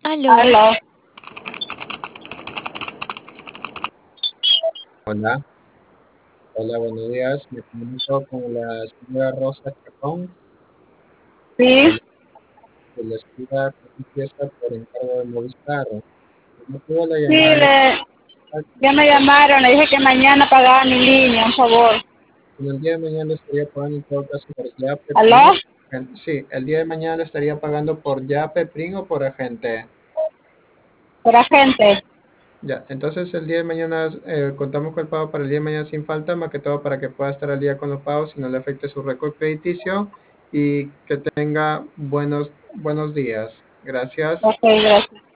Aló, Aló. Hola, hola, buenos días. Me comunico con la señora Rosa Chacón, Sí, de la escuela que empieza por encargo de Movistar. El motivo de la sí, llamada es ya me llamaron, le dije que mañana pagaban mi línea, un favor. que el día de mañana le estaría pagando en todo caso por Yape, Pring ¿Aló? sí, el día de mañana le estaría pagando por Yape, Pring o por agente. Por agente. Ya, entonces el día de mañana contamos con el pago para el día de mañana sin falta, más que todo para que pueda estar al día con los pagos y no le afecte su récord crediticio y que tenga buenos días. Gracias. Ok, gracias.